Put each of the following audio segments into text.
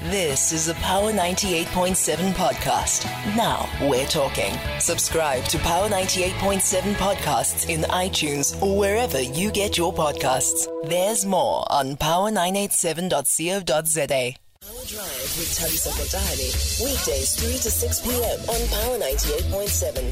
This is a Power 98.7 podcast. Now we're talking. Subscribe to Power 98.7 podcasts in iTunes or wherever you get your podcasts. There's more on power987.co.za. Power Drive with Thabiso Kotane. Weekdays 3 to 6 p.m. on Power 98.7.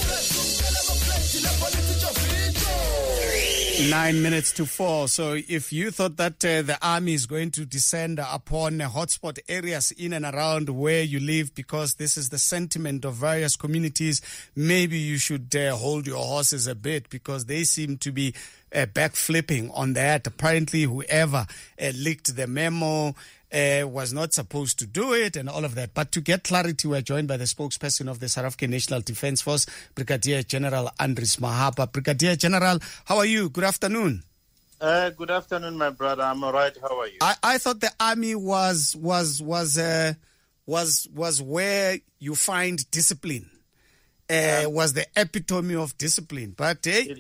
9 minutes to 4. So if you thought that the army is going to descend upon hotspot areas in and around where you live because this is the sentiment of various communities, maybe you should hold your horses a bit because they seem to be backflipping on that. Apparently whoever leaked the memo was not supposed to do it and all of that. But to get clarity, we're joined by the spokesperson of the South African National Defence Force, Brigadier General Andries Mahapa. Brigadier General, how are you? Good afternoon. Good afternoon, my brother. I'm all right. How are you? I thought the army was where you find discipline. Was the epitome of discipline. But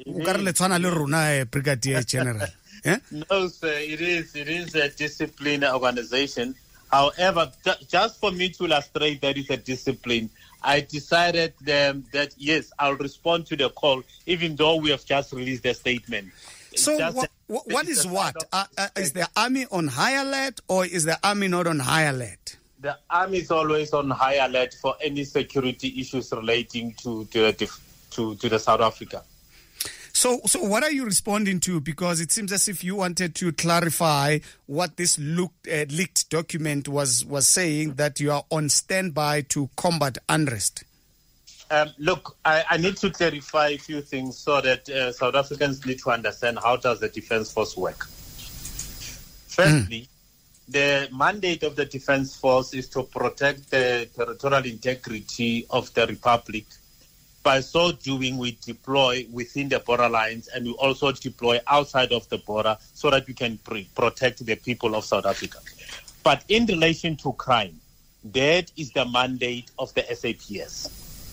Brigadier General. Yeah? No, sir, it is a discipline organization. However, just for me to illustrate that it's a discipline, I decided that, yes, I'll respond to the call, even though we have just released a statement. So what is what? Is the army on high alert or is the army not on high alert? The army is always on high alert for any security issues relating to the South Africa. So what are you responding to? Because it seems as if you wanted to clarify what this leaked document was saying, that you are on standby to combat unrest. Look, I need to clarify a few things so that South Africans need to understand how does the Defence Force work. Firstly, the mandate of the Defence Force is to protect the territorial integrity of the Republic. By so doing, we deploy within the border lines and we also deploy outside of the border so that we can protect the people of South Africa. But in relation to crime, that is the mandate of the SAPS.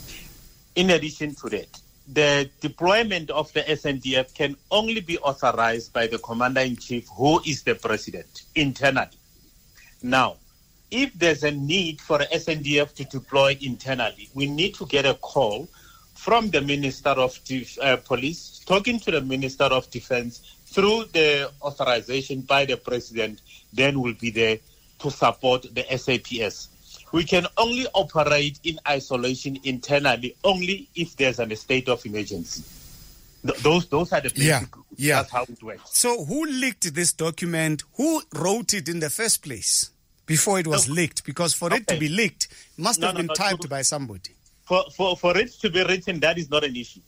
In addition to that, the deployment of the SNDF can only be authorized by the Commander-in-Chief, who is the President, internally. Now, if there's a need for the SNDF to deploy internally, we need to get a call from the Minister of Police, talking to the Minister of Defense through the authorization by the President, then we'll be there to support the SAPS. We can only operate in isolation internally only if there's a state of emergency. Those are the basic rules. That's how it works. So who leaked this document? Who wrote it in the first place before it was leaked? Because for it to be leaked, it must have been typed by somebody. For it to be written, that is not an issue.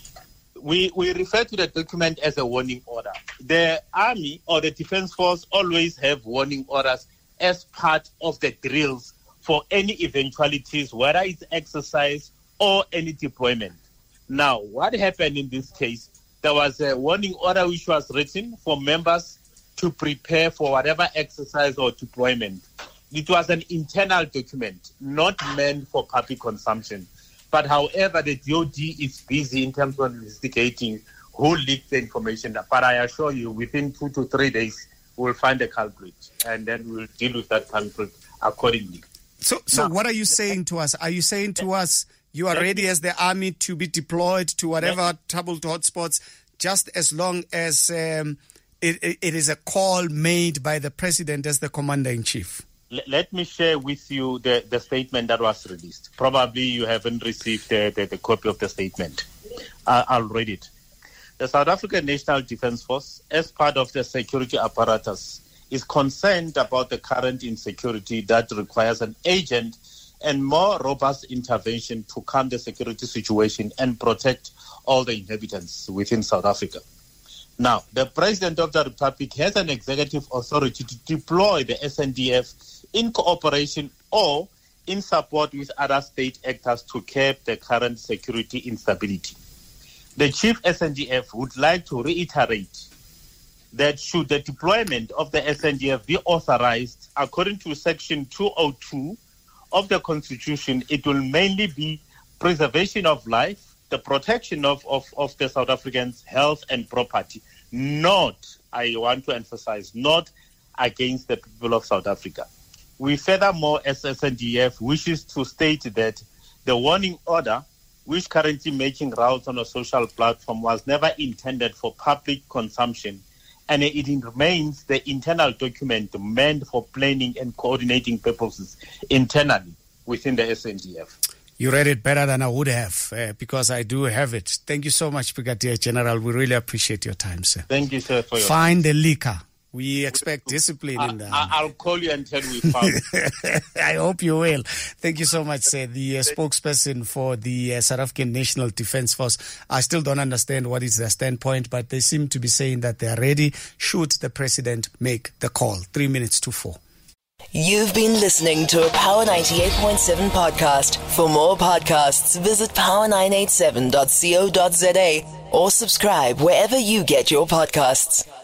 We refer to the document as a warning order. The Army or the Defence Force always have warning orders as part of the drills for any eventualities, whether it's exercise or any deployment. Now, what happened in this case, there was a warning order which was written for members to prepare for whatever exercise or deployment. It was an internal document, not meant for public consumption. But however, the DOD is busy in terms of investigating who leaked the information. But I assure you, within 2 to 3 days, we'll find the culprit, and then we'll deal with that culprit accordingly. So what are you saying to us? Are you saying to us you are ready as the army to be deployed to whatever troubled hotspots, just as long as it is a call made by the President as the Commander-in-Chief? Let me share with you the statement that was released. Probably you haven't received the copy of the statement. I'll read it. The South African National Defence Force, as part of the security apparatus, is concerned about the current insecurity that requires an urgent and more robust intervention to calm the security situation and protect all the inhabitants within South Africa. Now, the President of the Republic has an executive authority to deploy the SNDF in cooperation or in support with other state actors to curb the current security instability. The Chief SNDF would like to reiterate that should the deployment of the SNDF be authorized according to Section 202 of the Constitution, it will mainly be preservation of life, the protection of the South Africans' health and property, not, I want to emphasize, not against the people of South Africa. We furthermore, as SANDF, wishes to state that the warning order, which currently making rounds on a social platform, was never intended for public consumption, and it remains the internal document meant for planning and coordinating purposes internally within the SANDF. You read it better than I would have, because I do have it. Thank you so much, Brigadier General. We really appreciate your time, sir. Thank you, sir, for your Find the leaker. We expect discipline in the I'll call you and tell we found it. I hope you will. Thank you so much, sir. The spokesperson for the South African National Defence Force. I still don't understand what is their standpoint, but they seem to be saying that they are ready should the president make the call. 3 minutes to 4. You've been listening to a Power 98.7 podcast. For more podcasts, visit power987.co.za or subscribe wherever you get your podcasts.